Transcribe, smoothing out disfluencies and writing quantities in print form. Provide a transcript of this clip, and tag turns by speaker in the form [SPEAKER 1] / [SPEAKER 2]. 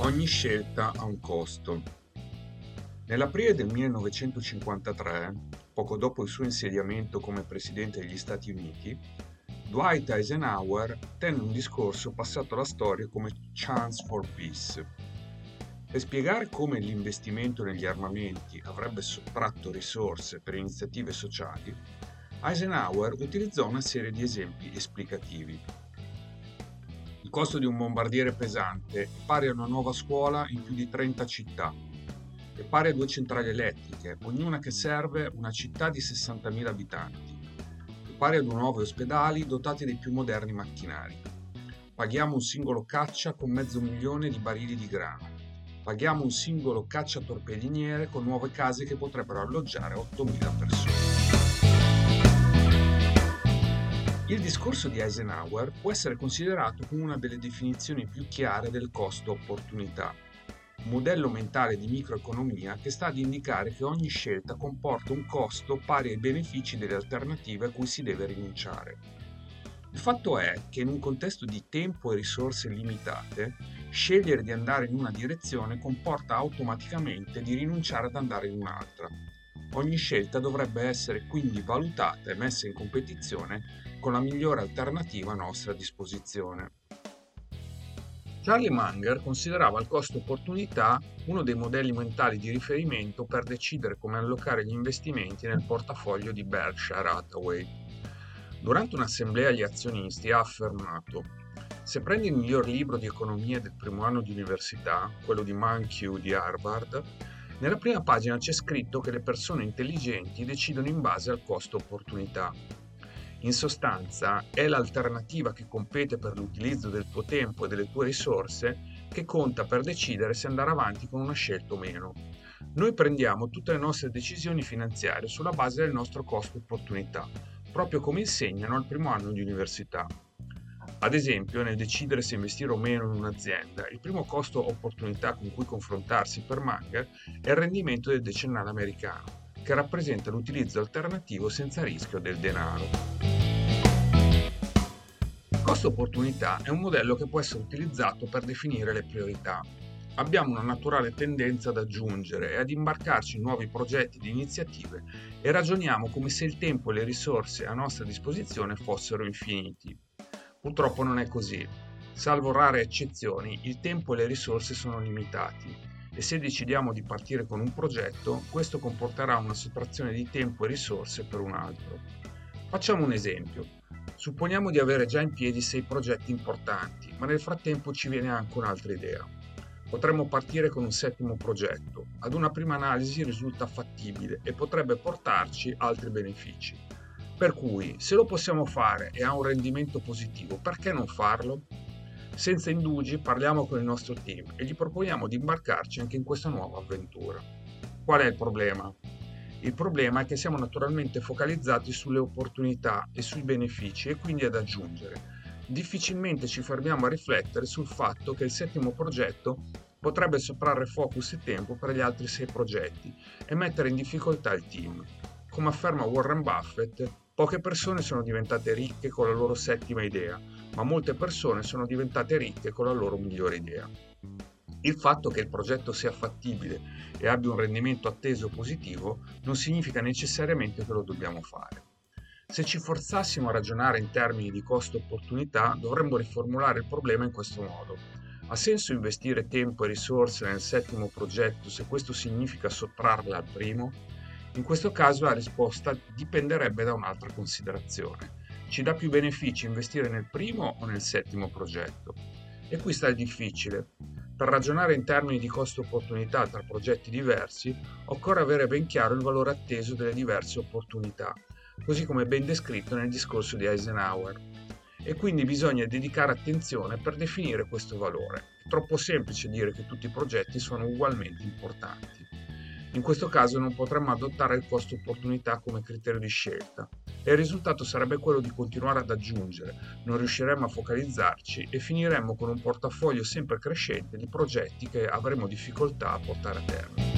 [SPEAKER 1] Ogni scelta ha un costo. Nell'aprile del 1953, poco dopo il suo insediamento come presidente degli Stati Uniti, Dwight Eisenhower tenne un discorso passato alla storia come Chance for Peace. Per spiegare come l'investimento negli armamenti avrebbe sottratto risorse per iniziative sociali, Eisenhower utilizzò una serie di esempi esplicativi. Il costo di un bombardiere pesante è pari a una nuova scuola in più di 30 città, è pari a 2 centrali elettriche, ognuna che serve una città di 60.000 abitanti, è pari a 2 nuovi ospedali dotati dei più moderni macchinari. Paghiamo un singolo caccia con 500.000 di barili di grano. Paghiamo un singolo cacciatorpediniere con nuove case che potrebbero alloggiare 8.000 persone. Il discorso di Eisenhower può essere considerato come una delle definizioni più chiare del costo-opportunità, un modello mentale di microeconomia che sta ad indicare che ogni scelta comporta un costo pari ai benefici delle alternative a cui si deve rinunciare. Il fatto è che in un contesto di tempo e risorse limitate, scegliere di andare in una direzione comporta automaticamente di rinunciare ad andare in un'altra. Ogni scelta dovrebbe essere quindi valutata e messa in competizione con la migliore alternativa a nostra disposizione. Charlie Munger considerava il costo-opportunità uno dei modelli mentali di riferimento per decidere come allocare gli investimenti nel portafoglio di Berkshire Hathaway. Durante un'assemblea agli azionisti ha affermato: se prendi il miglior libro di economia del primo anno di università, quello di Mankiw di Harvard, nella prima pagina c'è scritto che le persone intelligenti decidono in base al costo-opportunità. In sostanza, è l'alternativa che compete per l'utilizzo del tuo tempo e delle tue risorse che conta per decidere se andare avanti con una scelta o meno. Noi prendiamo tutte le nostre decisioni finanziarie sulla base del nostro costo-opportunità, proprio come insegnano al primo anno di università. Ad esempio, nel decidere se investire o meno in un'azienda, il primo costo-opportunità con cui confrontarsi per Munger è il rendimento del decennale americano, che rappresenta l'utilizzo alternativo senza rischio del denaro. Costo-opportunità è un modello che può essere utilizzato per definire le priorità. Abbiamo una naturale tendenza ad aggiungere e ad imbarcarci in nuovi progetti ed iniziative e ragioniamo come se il tempo e le risorse a nostra disposizione fossero infiniti. Purtroppo non è così. Salvo rare eccezioni, il tempo e le risorse sono limitati e se decidiamo di partire con un progetto, questo comporterà una sottrazione di tempo e risorse per un altro. Facciamo un esempio. Supponiamo di avere già in piedi 6 progetti importanti, ma nel frattempo ci viene anche un'altra idea. Potremmo partire con un 7° progetto. Ad una prima analisi risulta fattibile e potrebbe portarci altri benefici. Per cui, se lo possiamo fare e ha un rendimento positivo, perché non farlo? Senza indugi parliamo con il nostro team e gli proponiamo di imbarcarci anche in questa nuova avventura. Qual è il problema? Il problema è che siamo naturalmente focalizzati sulle opportunità e sui benefici e quindi ad aggiungere. Difficilmente ci fermiamo a riflettere sul fatto che il 7° progetto potrebbe sottrarre focus e tempo per gli altri 6 progetti e mettere in difficoltà il team. Come afferma Warren Buffett, poche persone sono diventate ricche con la loro 7ª idea, ma molte persone sono diventate ricche con la loro migliore idea. Il fatto che il progetto sia fattibile e abbia un rendimento atteso positivo non significa necessariamente che lo dobbiamo fare. Se ci forzassimo a ragionare in termini di costo-opportunità, dovremmo riformulare il problema in questo modo. Ha senso investire tempo e risorse nel 7° progetto se questo significa sottrarle al primo? In questo caso la risposta dipenderebbe da un'altra considerazione. Ci dà più benefici investire nel primo o nel 7° progetto? E qui sta il difficile. Per ragionare in termini di costo-opportunità tra progetti diversi, occorre avere ben chiaro il valore atteso delle diverse opportunità, così come ben descritto nel discorso di Eisenhower. E quindi bisogna dedicare attenzione per definire questo valore. È troppo semplice dire che tutti i progetti sono ugualmente importanti. In questo caso non potremmo adottare il costo-opportunità come criterio di scelta e il risultato sarebbe quello di continuare ad aggiungere, non riusciremmo a focalizzarci e finiremmo con un portafoglio sempre crescente di progetti che avremo difficoltà a portare a termine.